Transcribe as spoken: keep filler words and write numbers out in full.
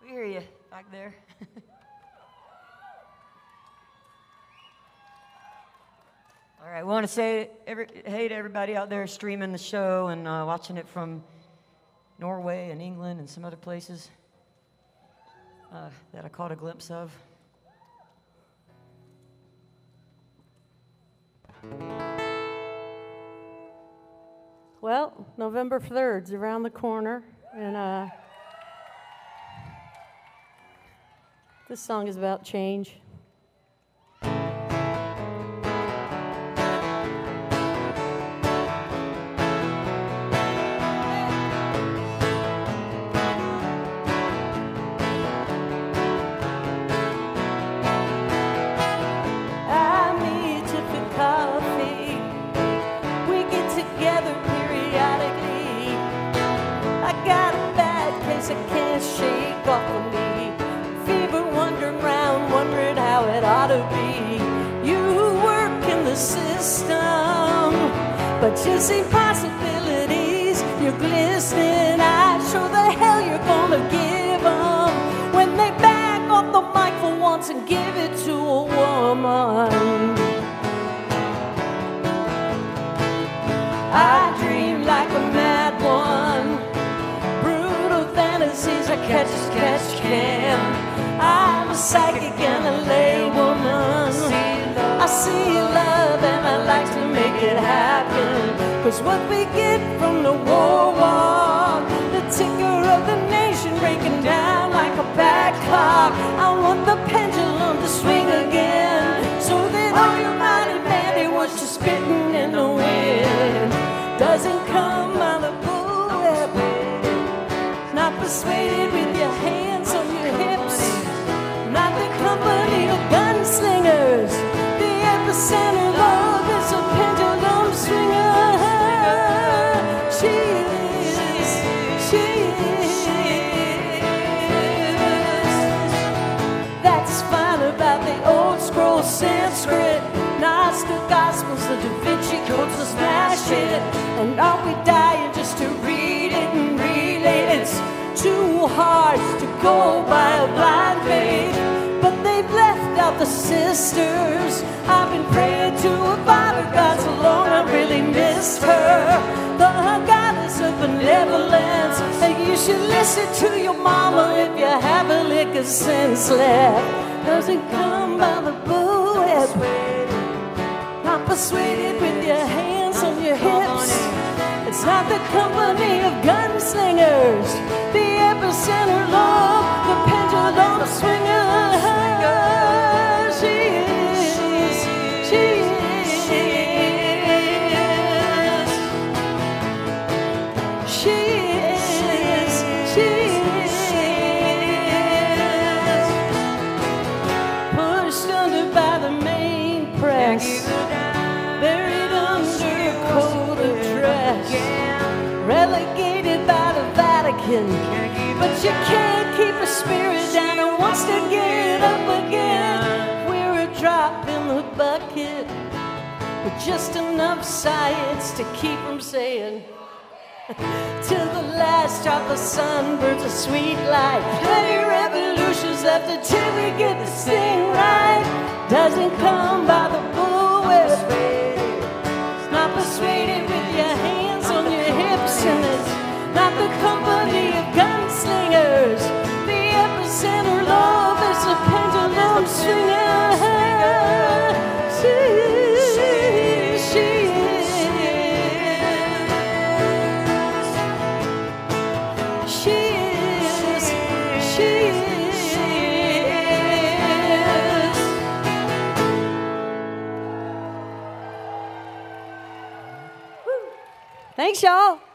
We hear you back there. All right, we want to say every, hey to everybody out there streaming the show and uh, watching it from Norway and England and some other places uh, that I caught a glimpse of. Well, November third's around the corner, and uh, this song is about change. But you see possibilities, you're glistening eyes. Show the hell you're gonna give them when they back off the mic for once and give it to a woman. I dream like a mad one, brutal fantasies I catch as catch can. I'm a psychic and a laywoman. I see love and I like to make it happen. Cause what we get from the war walk, the ticker of the nation breaking down like a bad clock. I want the pendulum to swing again, so that all your mighty mandy was just spitting in the wind. Doesn't come out of bullshit, not persuaded with your hands on your hips, not the company of gunslingers. Center love is a pendulum swinger. She is, she is. That's fine about the old scroll Sanskrit, Gnostic Gospels, the Da Vinci Codes to smash it. And are we dying just to read it and relate it? It's too hard to go by a blind faith. But they've left out the sisters. I've been praying to a father God so long I really missed her. The goddess of benevolence. And you should listen to your mama if you have a lick of sense left. Doesn't come by the bullets. Not persuaded with your hands on your hips. It's not the company of gunslingers. The epicenter love, the pendulum swinger. Buried under a coat of dress, relegated by the Vatican. But you can't keep a spirit down and wants to get up again. We're a drop in the bucket with just enough science to keep from saying till the last drop of sun burns a sweet light. Plenty revolutions left until we get this thing right. Doesn't come by the bullets. It's not persuaded with your hands on your hips, and it's not the company of gunslingers. The epicenter love is a pendulum swinger. She, she, she is, she is. Thanks, y'all.